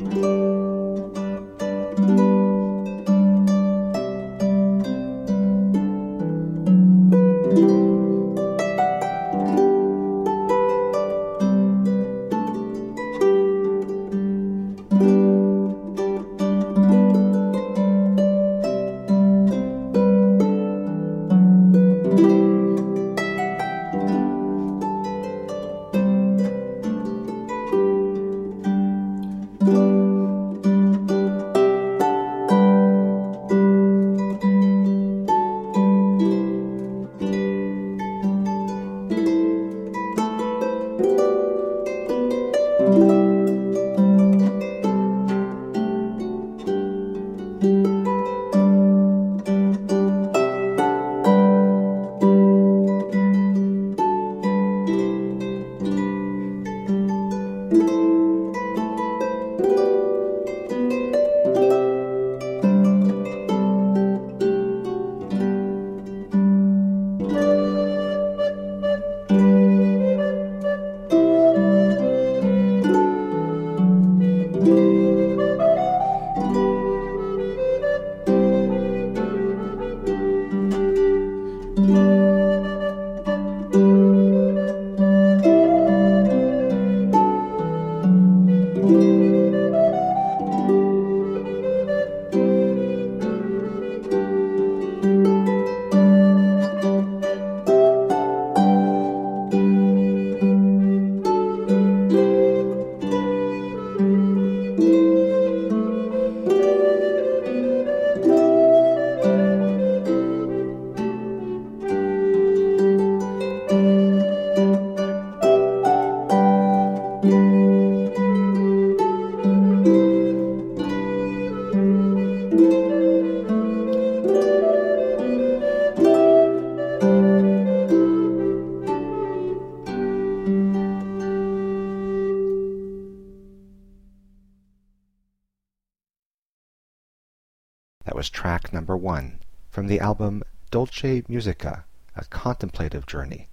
That was track number 1 from the album Dolce Musica, A Contemplative Journey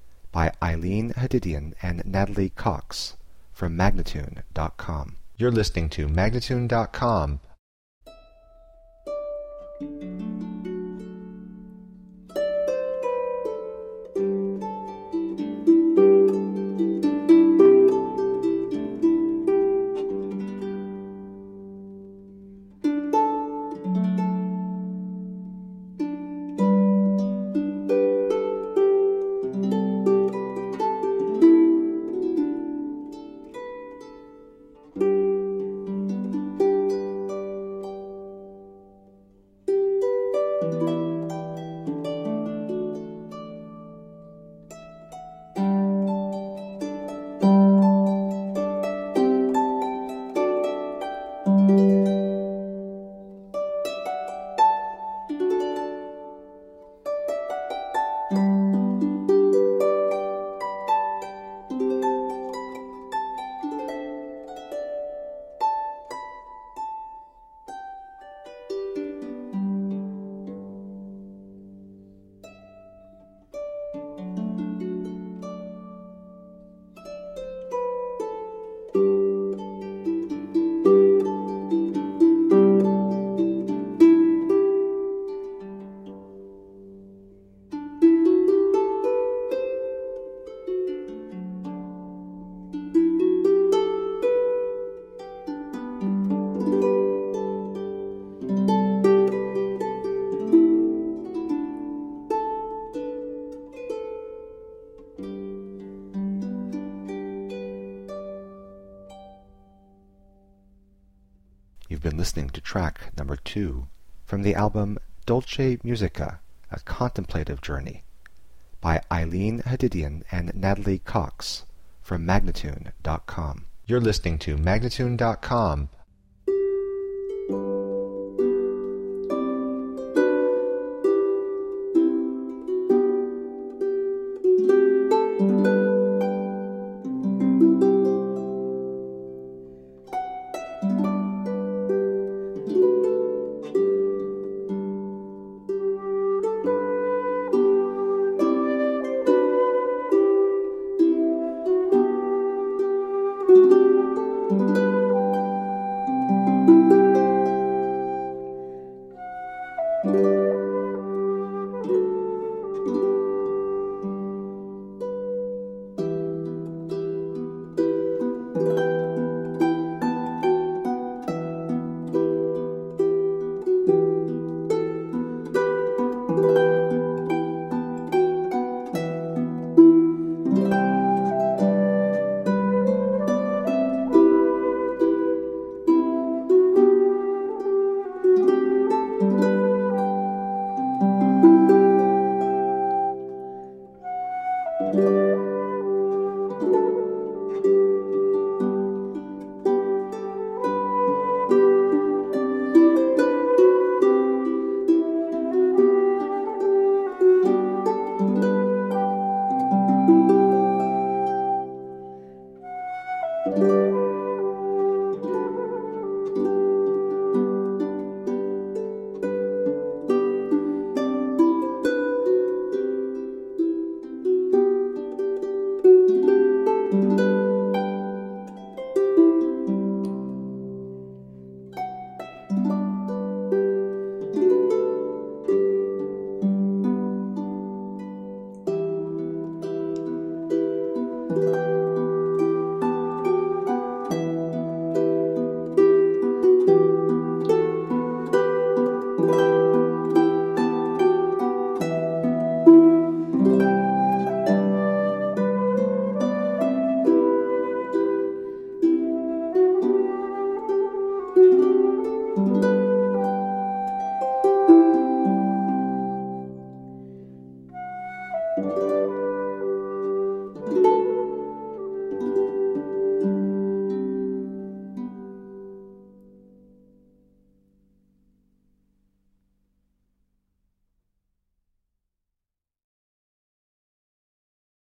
by Eileen Hadidian and Natalie Cox from Magnatune.com. You're listening to Magnatune.com. You've been listening to track number 2 from the album Dolce Musica, A Contemplative Journey by Eileen Hadidian and Natalie Cox from Magnatune.com. You're listening to Magnatune.com.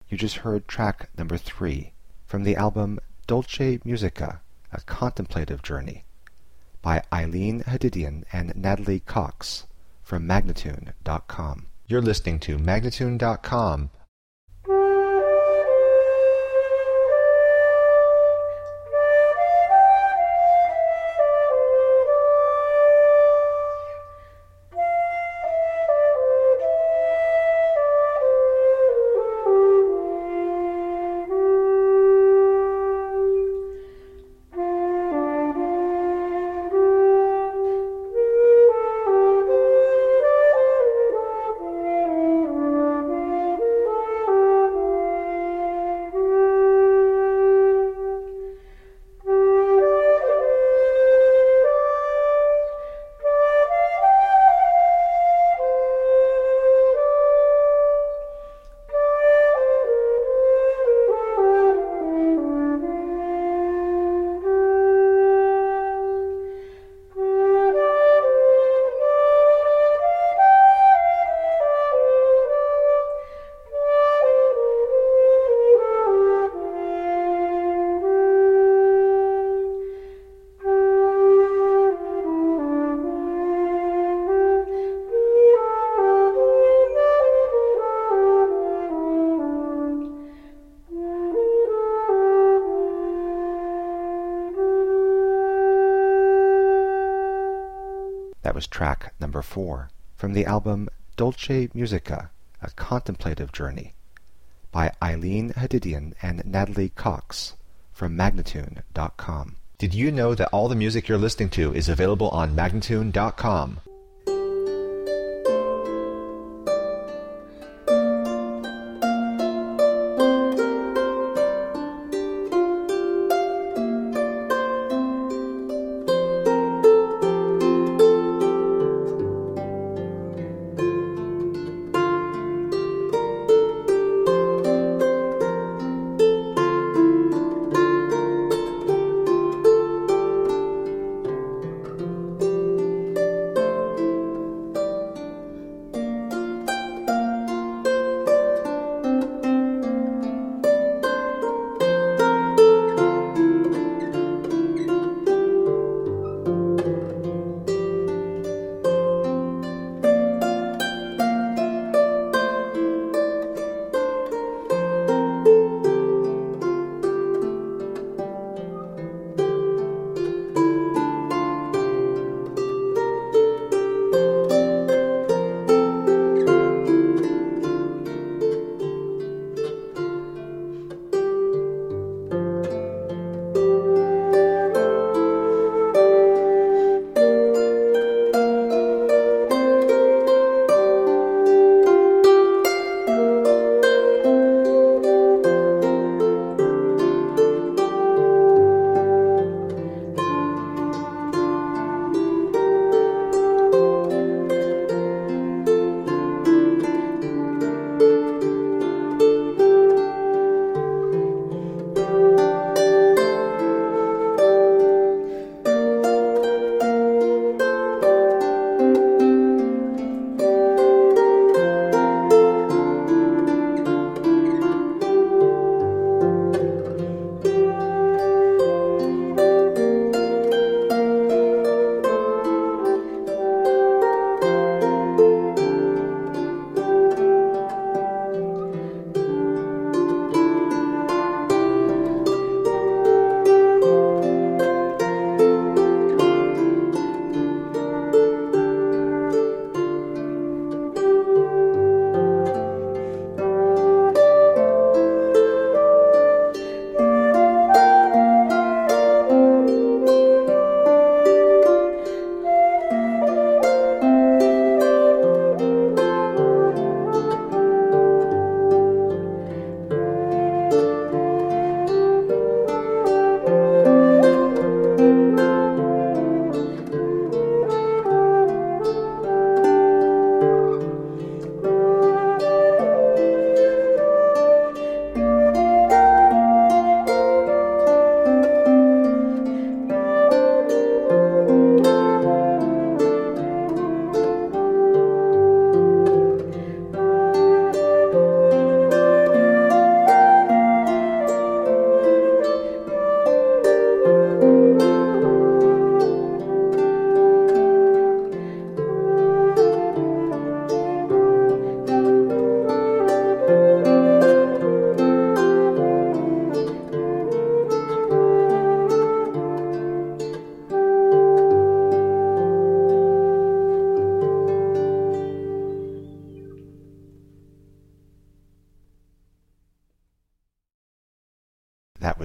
You just heard track number 3 from the album Dolce Musica, A Contemplative Journey by Eileen Hadidian and Natalie Cox from Magnatune.com. You're listening to Magnatune.com. That was track number 4 from the album Dolce Musica, A Contemplative Journey by Eileen Hadidian and Natalie Cox from Magnatune.com. Did you know that all the music you're listening to is available on Magnatune.com?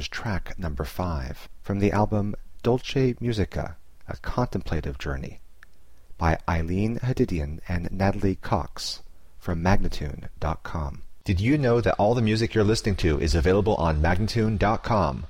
is track number 5 from the album Dolce Musica, A Contemplative Journey by Eileen Hadidian and Natalie Cox from Magnatune.com. Did you know that all the music you're listening to is available on Magnatune.com?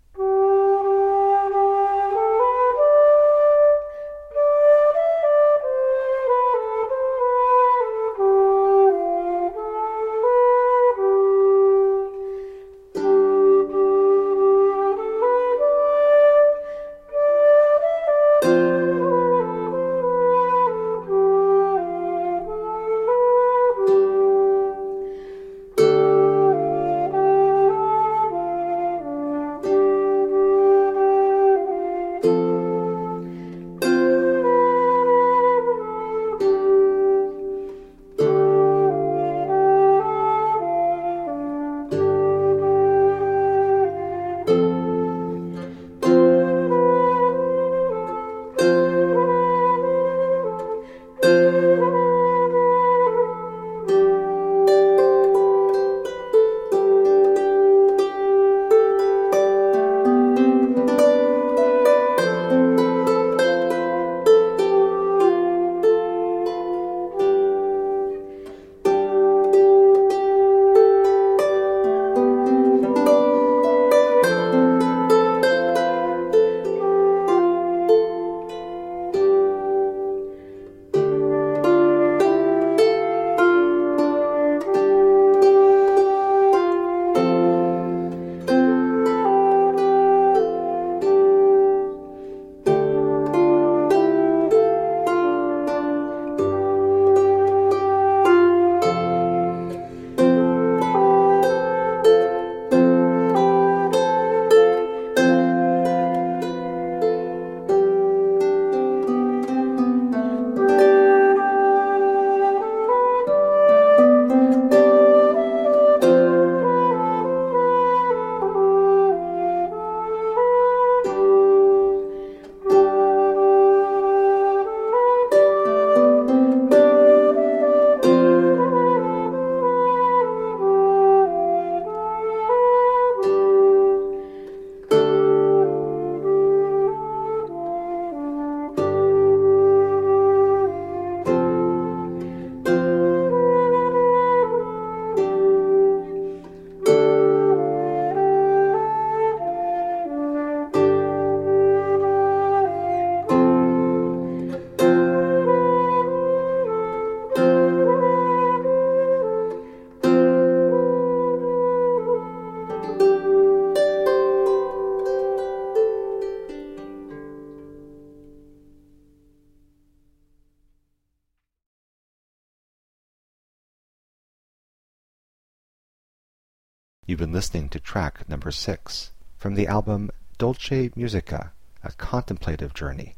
You've been listening to track number 6 from the album Dolce Musica, A Contemplative Journey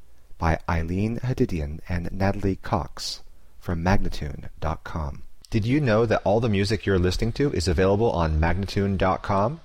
by Eileen Hadidian and Natalie Cox from Magnatune.com. Did you know that all the music you're listening to is available on Magnatune.com?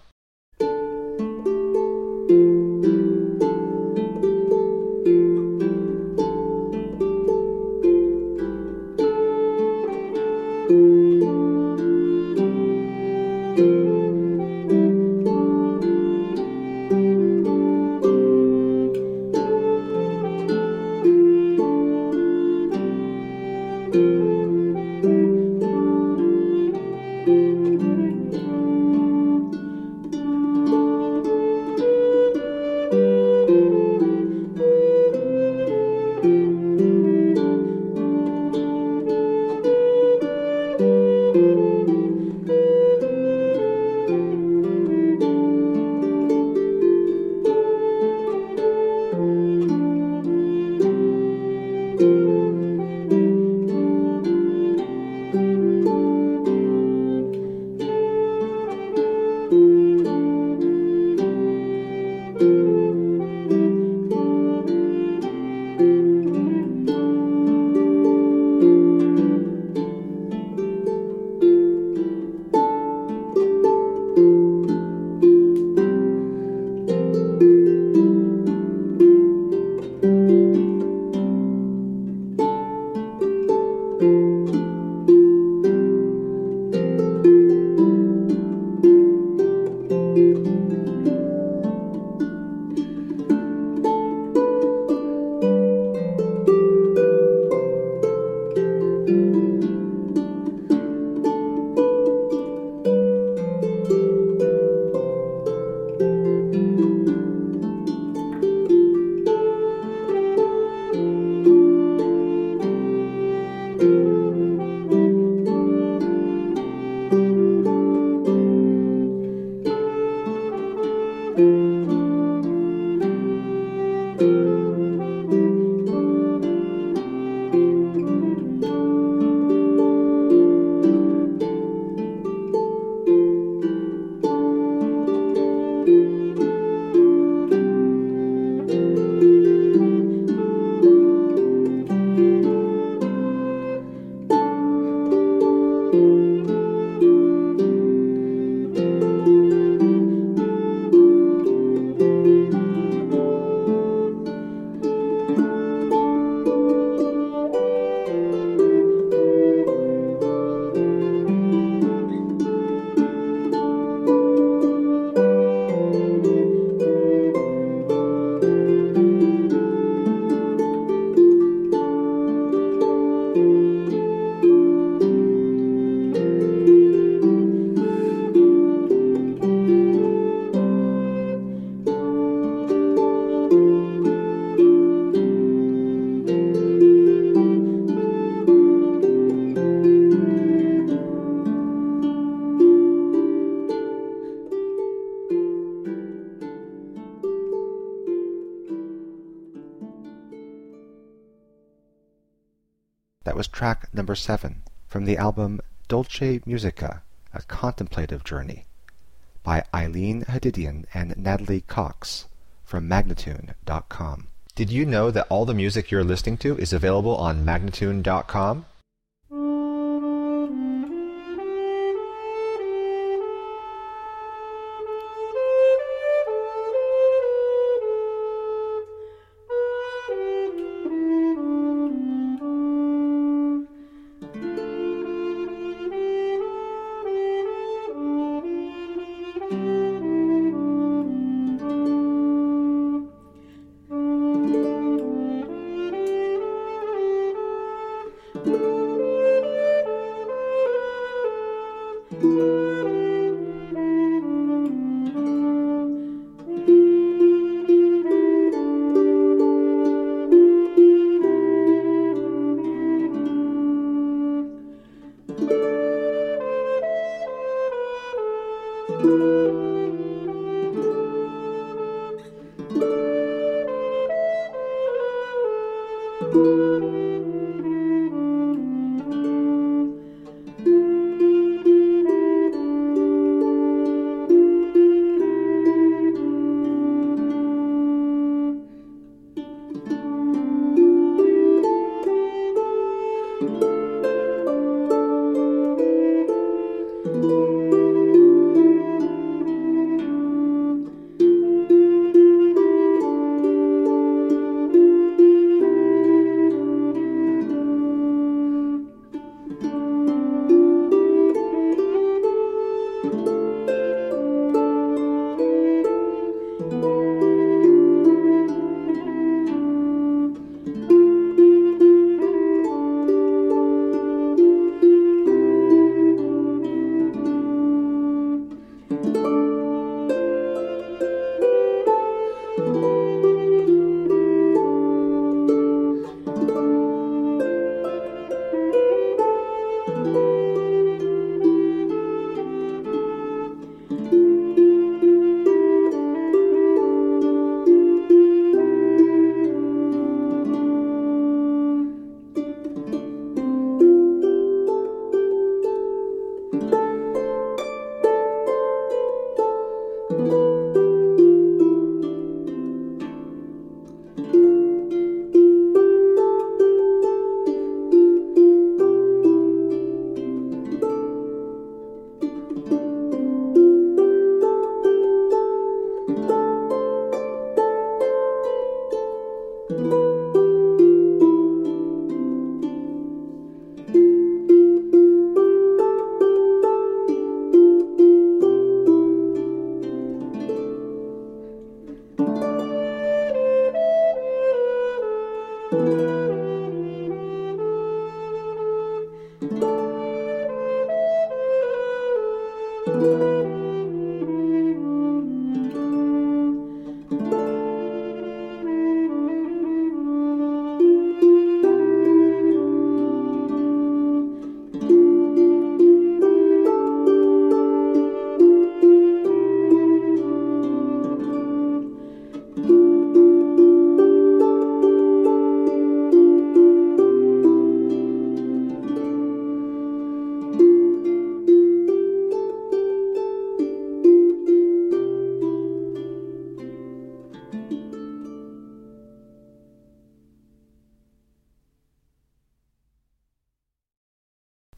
That was track number 7 from the album Dolce Musica, A Contemplative Journey by Eileen Hadidian and Natalie Cox from Magnatune.com. Did you know that all the music you're listening to is available on Magnatune.com?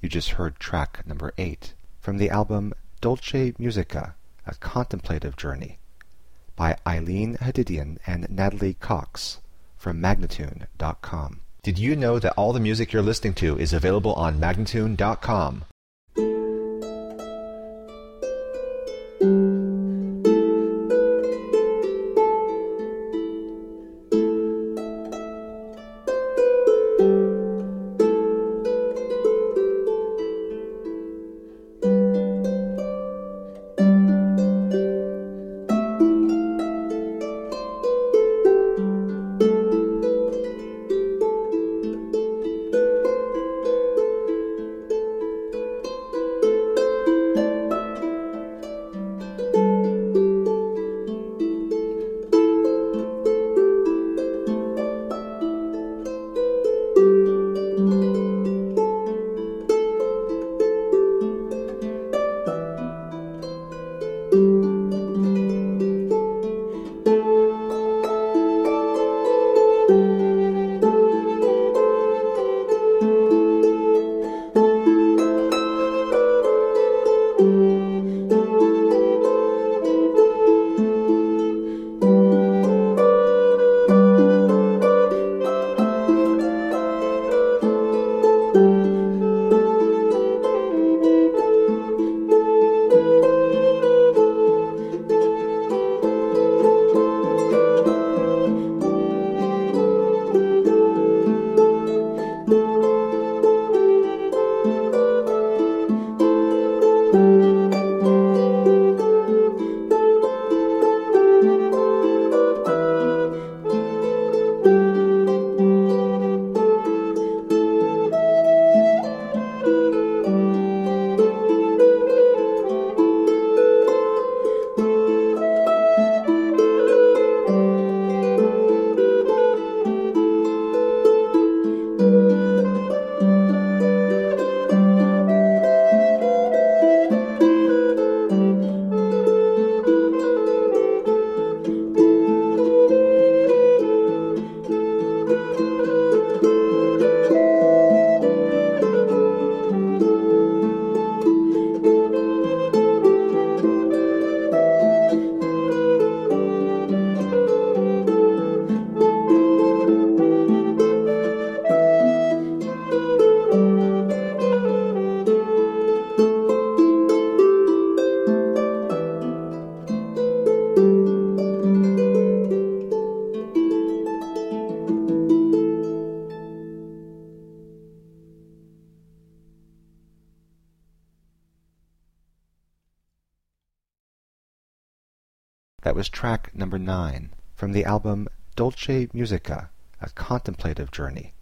You just heard track number 8 from the album Dolce Musica, A Contemplative Journey by Eileen Hadidian and Natalie Cox from Magnatune.com. Did you know that all the music you're listening to is available on Magnatune.com? That was track number 9 from the album Dolce Musica, A Contemplative Journey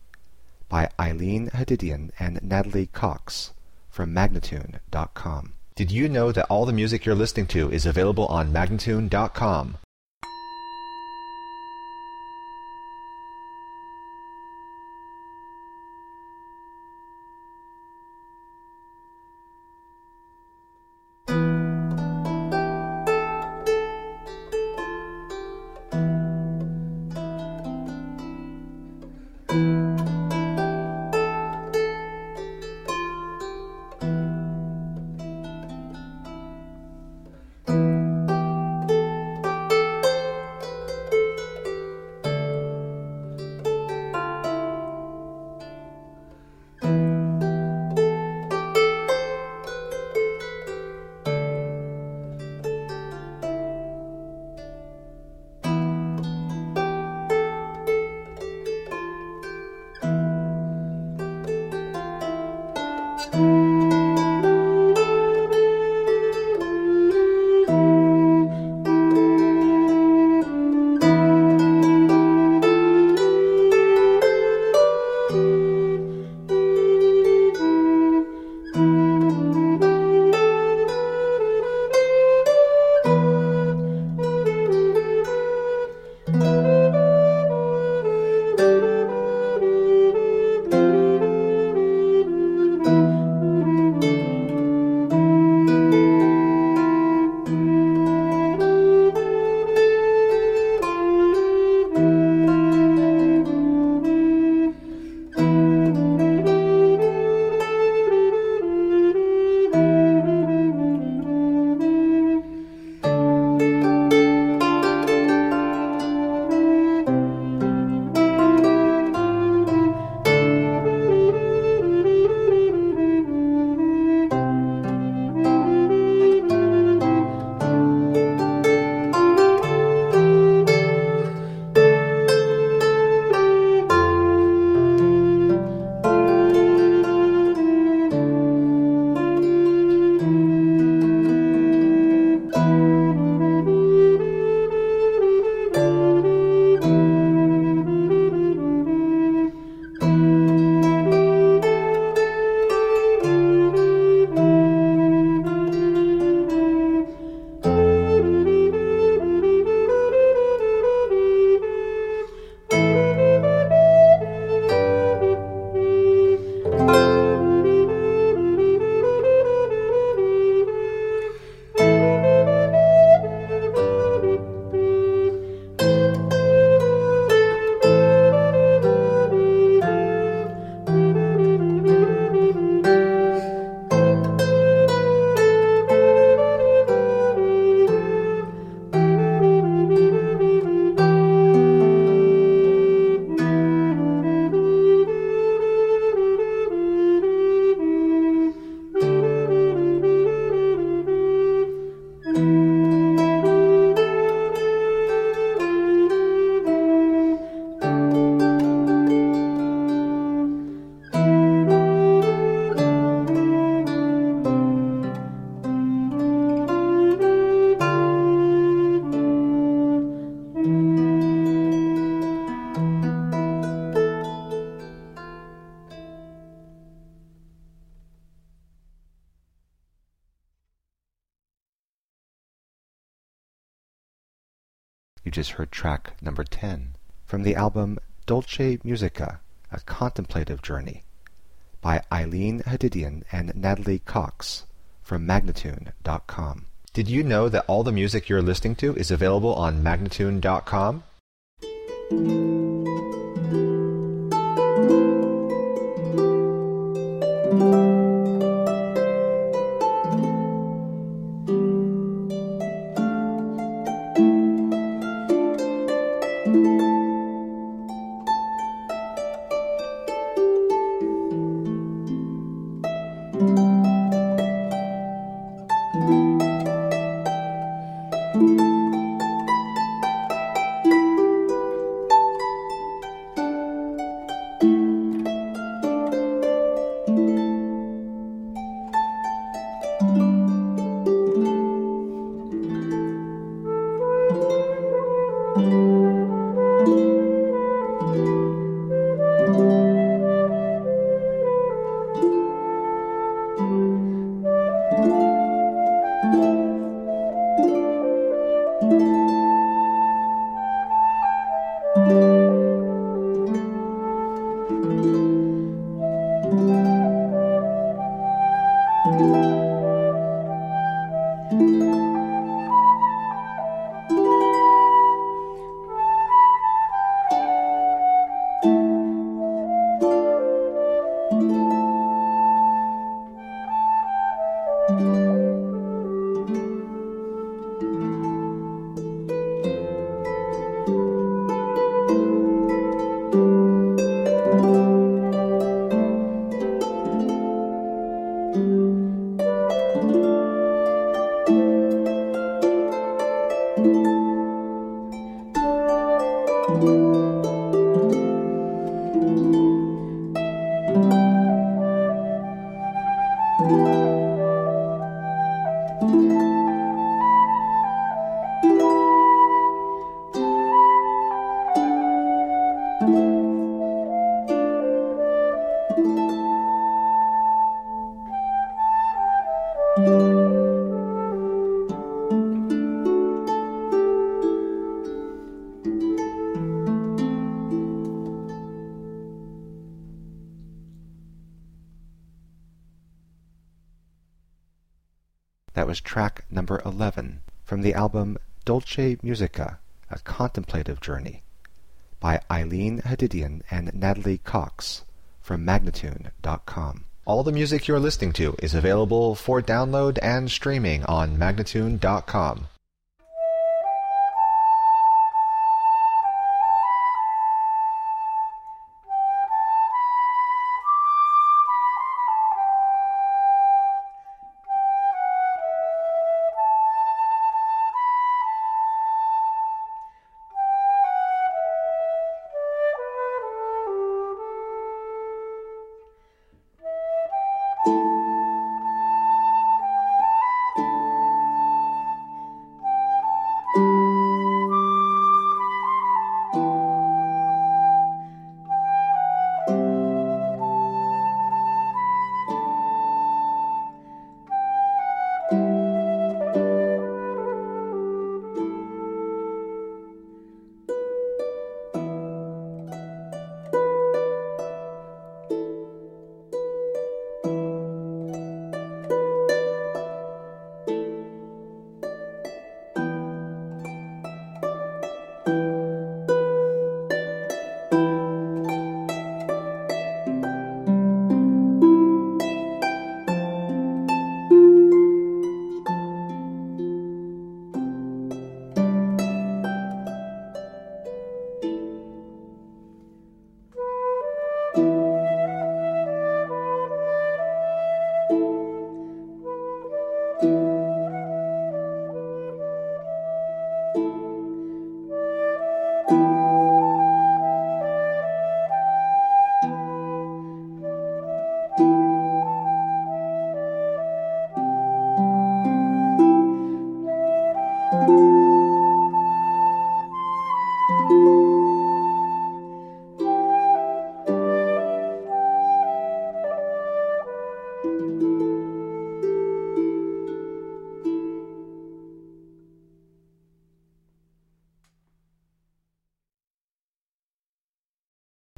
by Eileen Hadidian and Natalie Cox from Magnatune.com. Did you know that all the music you're listening to is available on Magnatune.com? You just heard track number 10 from the album Dolce Musica, A Contemplative Journey by Eileen Hadidian and Natalie Cox from Magnatune.com. Did you know that all the music you're listening to is available on Magnatune.com? That was track number 11 from the album Dolce Musica, A Contemplative Journey by Eileen Hadidian and Natalie Cox from Magnatune.com. All the music you're listening to is available for download and streaming on Magnatune.com.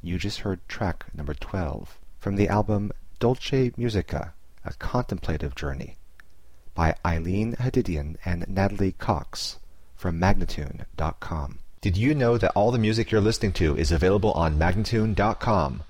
You just heard track number 12 from the album Dolce Musica, A Contemplative Journey by Eileen Hadidian and Natalie Cox from Magnatune.com. Did you know that all the music you're listening to is available on Magnatune.com?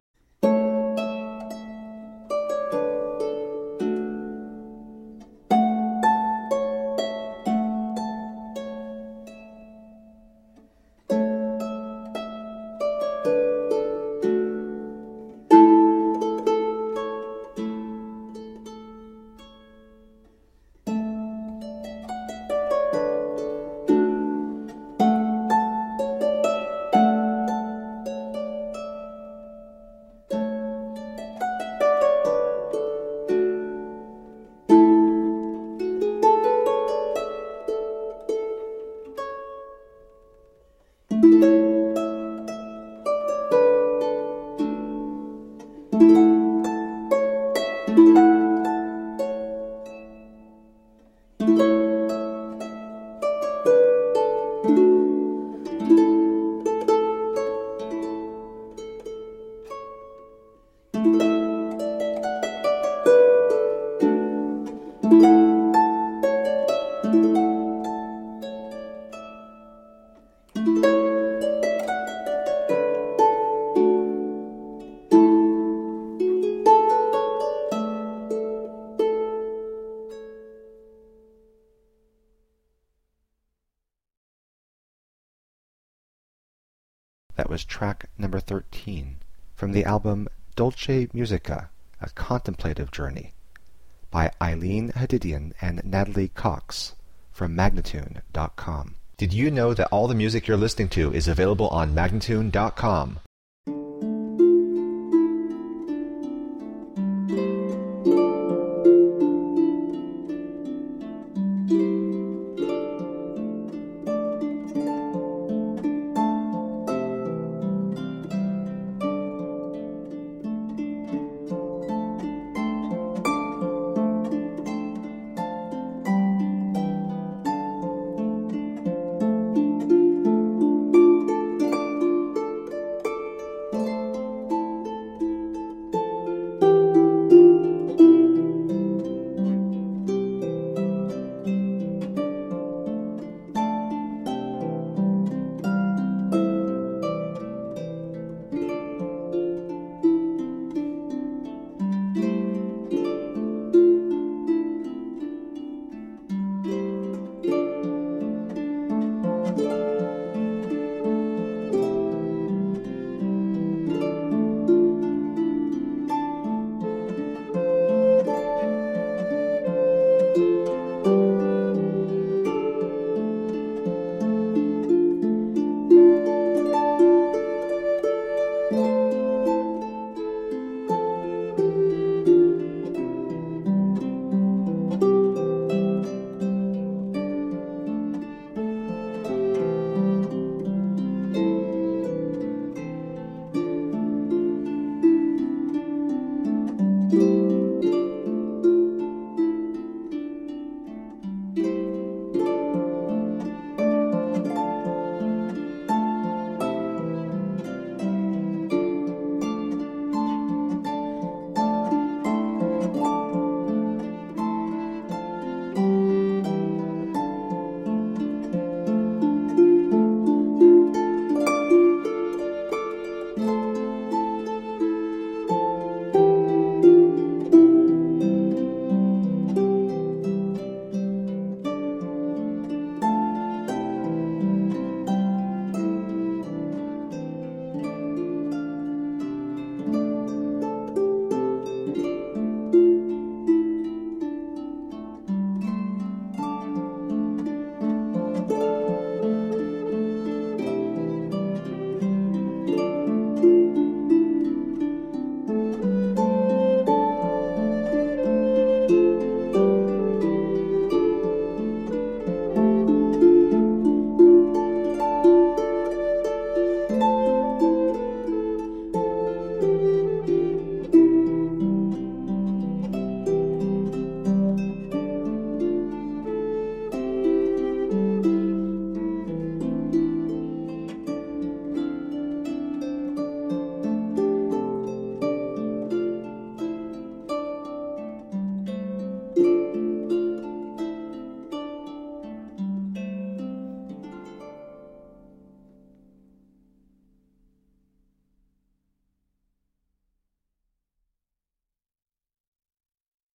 That was track number 13 from the album Dolce Musica, A Contemplative Journey by Eileen Hadidian and Natalie Cox from Magnatune.com. Did you know that all the music you're listening to is available on Magnatune.com?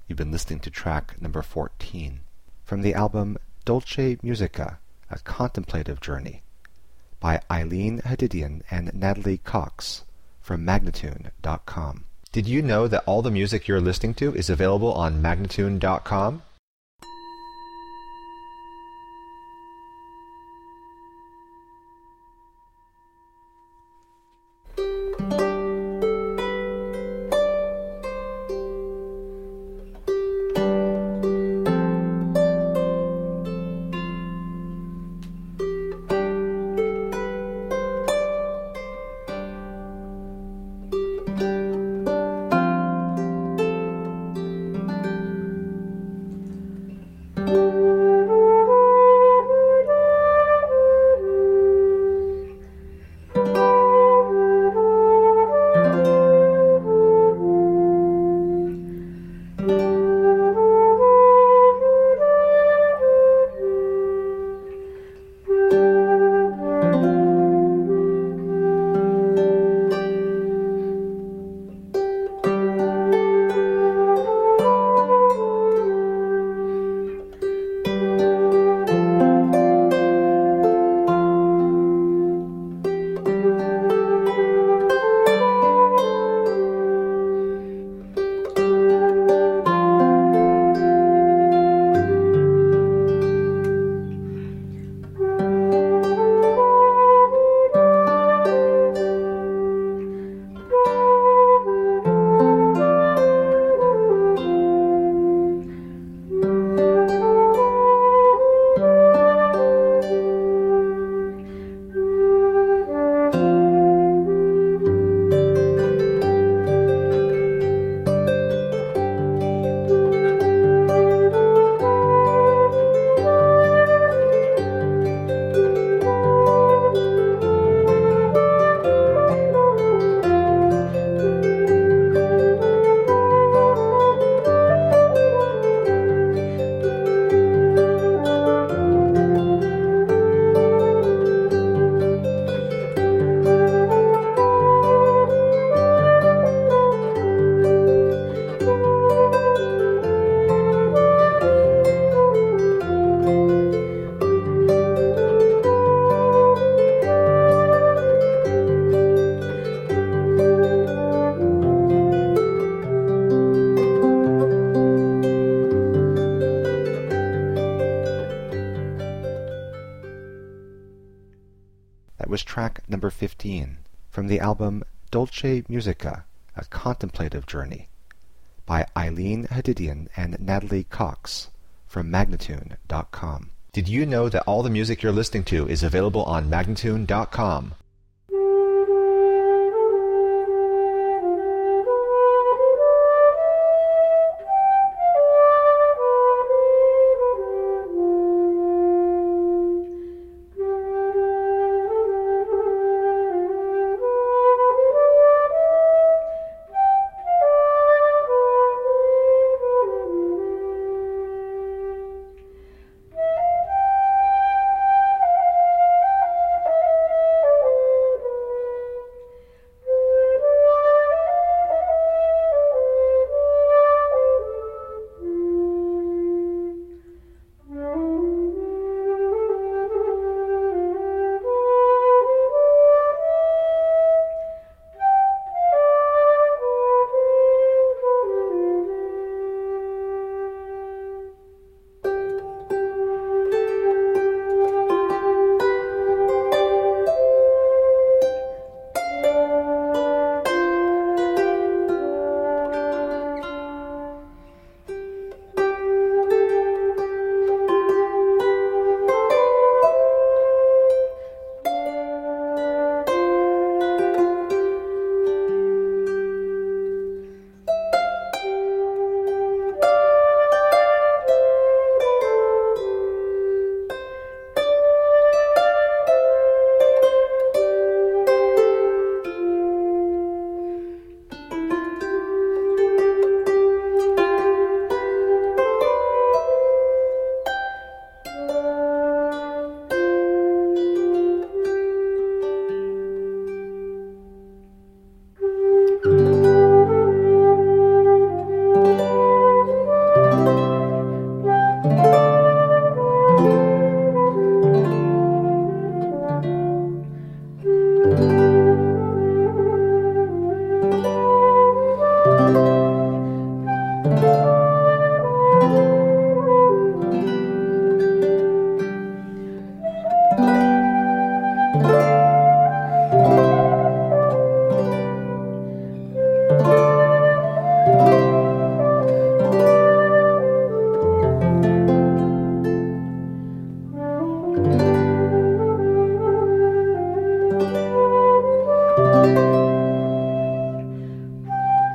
You've been listening to track number 14 from the album Dolce Musica, A Contemplative Journey by Eileen Hadidian and Natalie Cox from Magnatune.com. Did you know that all the music you're listening to is available on Magnatune.com? That was track number 15 from the album Dolce Musica, A Contemplative Journey by Eileen Hadidian and Natalie Cox from Magnatune.com. Did you know that all the music you're listening to is available on Magnatune.com?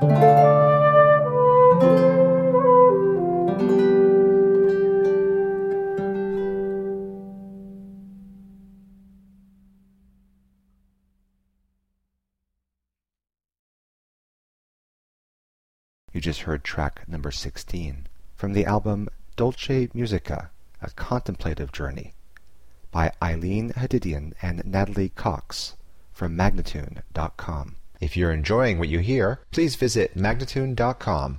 You just heard track number 16 from the album Dolce Musica, A Contemplative Journey by Eileen Hadidian and Natalie Cox from Magnatune.com. If you're enjoying what you hear, please visit Magnatune.com.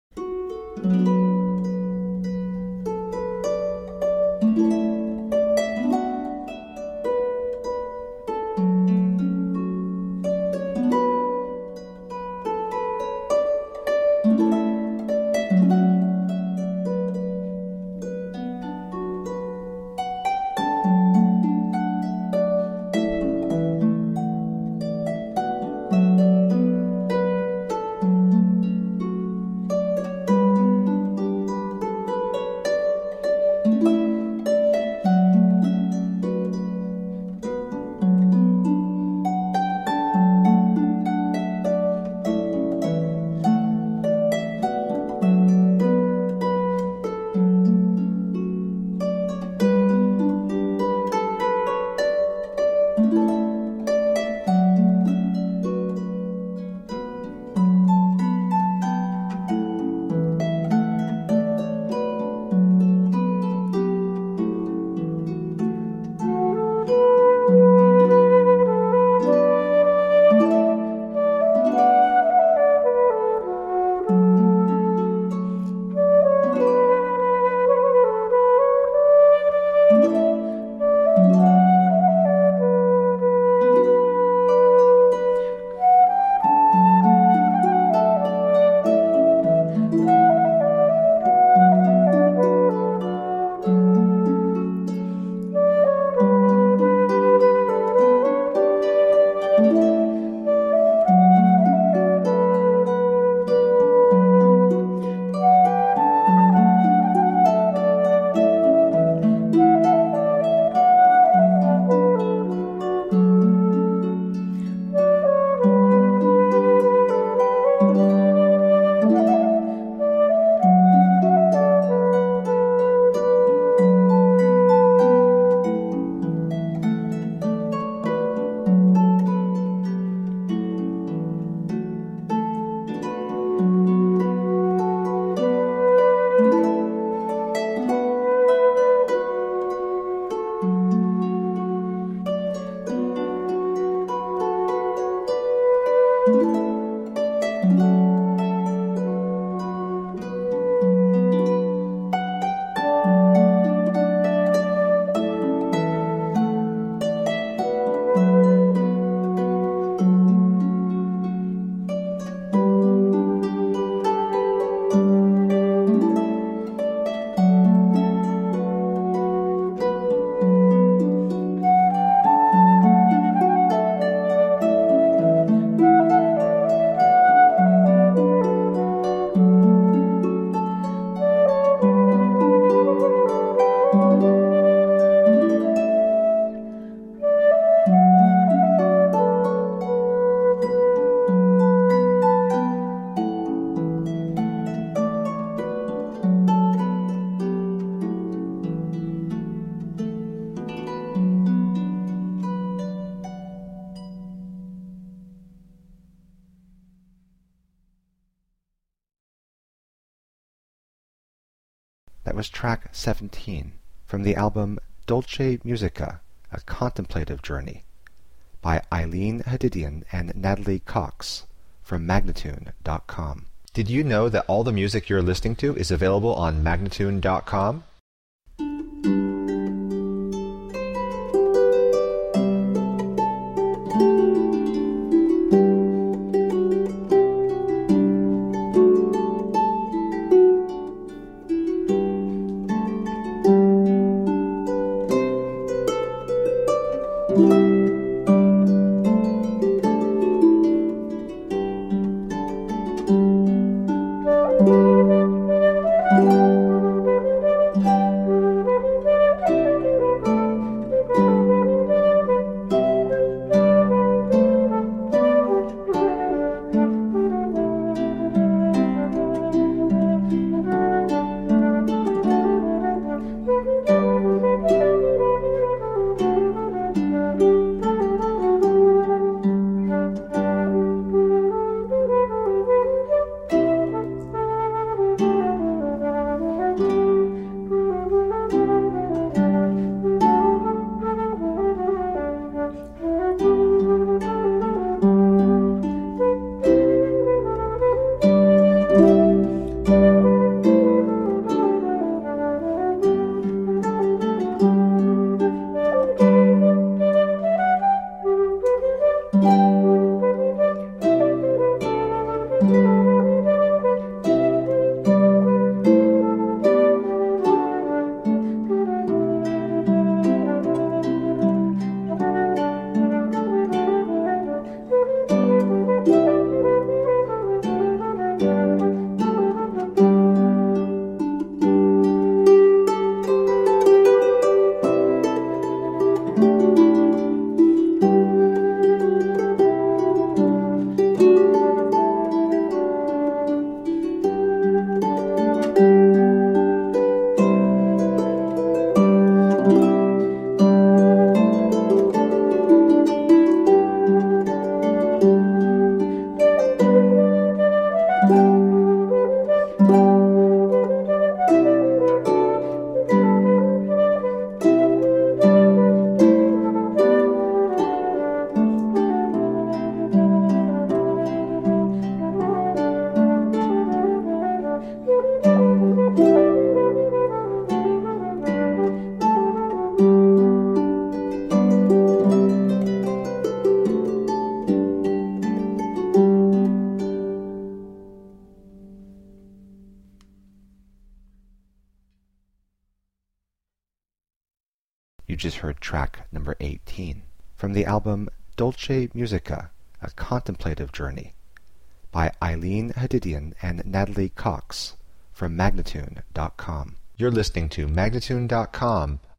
That was track 17 from the album Dolce Musica, A Contemplative Journey by Eileen Hadidian and Natalie Cox from Magnatune.com. Did you know that all the music you're listening to is available on Magnatune.com? just heard track number 18 from the album Dolce Musica, A Contemplative Journey by Eileen Hadidian and Natalie Cox from Magnatune.com. You're listening to Magnatune.com,